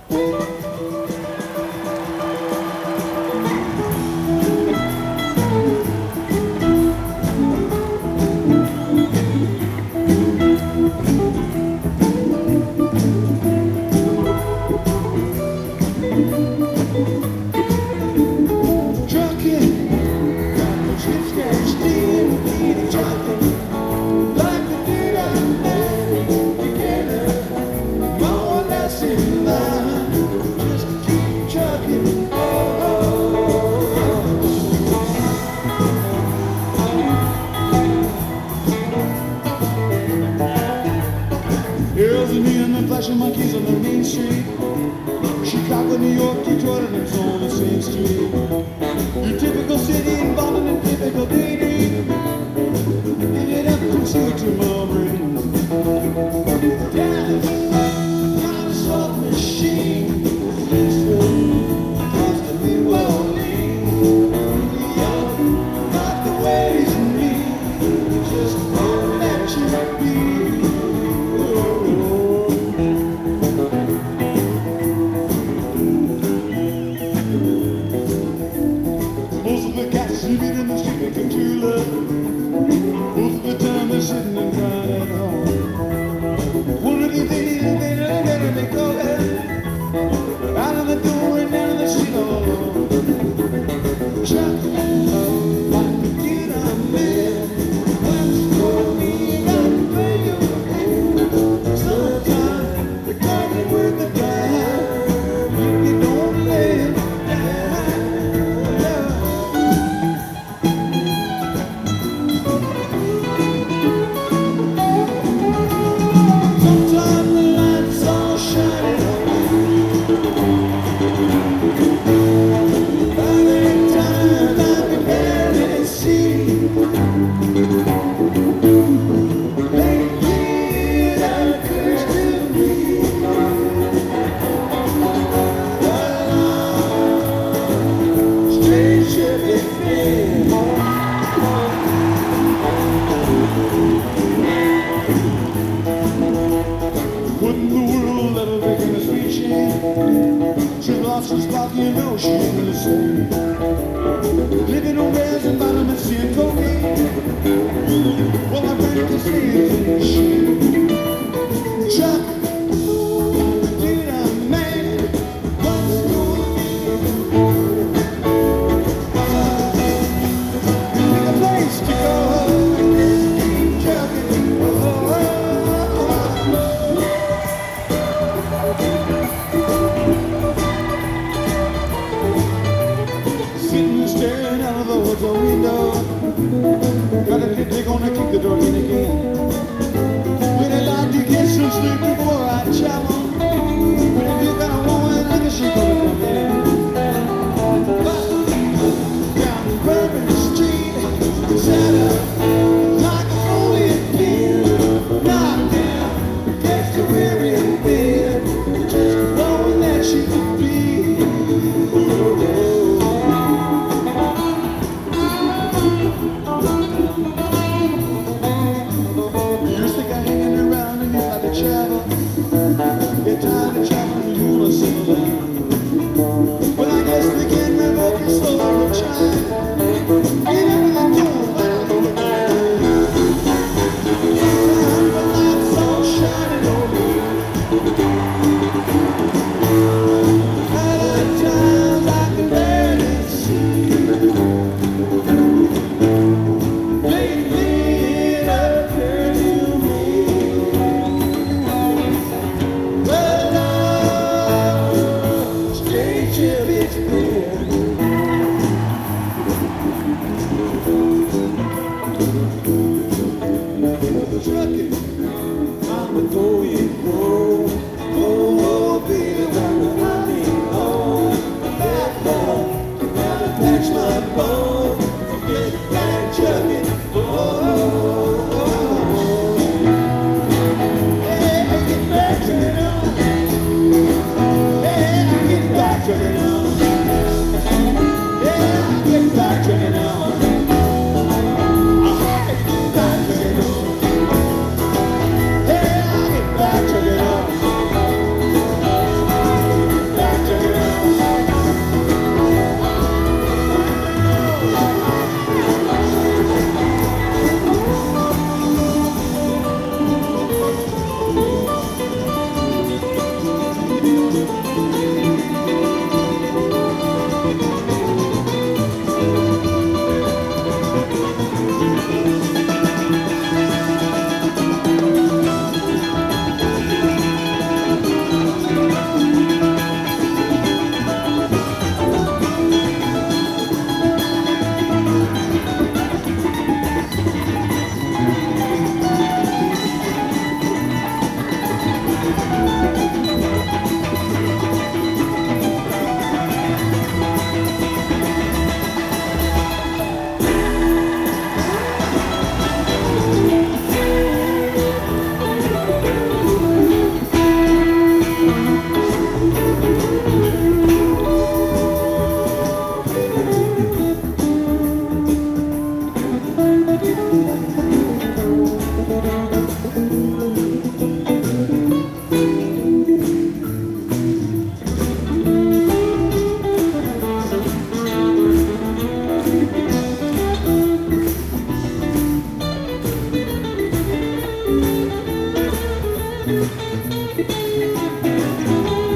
Flashing monkeys on the main street. Chicago, New York, Detroit, and it's on the same street. Your typical city involving a typical dating. Give it up and see what your mom brings. Dance, not a soft machine. Supposed to be rolling. Young, not the ways of me. Just won't let you be. Sleeping in the street making true love. Most of the time they're sitting and crying at home. One of these days they go out of the door and down the street all alone. Chuck, like the kid I'm in. What's for me, gotta pay your hand. Sometimes they call me with the time. If you don't lay it down. She's like, you know, she's the same. Living on rails and vitamin C and cocaine. Well, I think the same thing.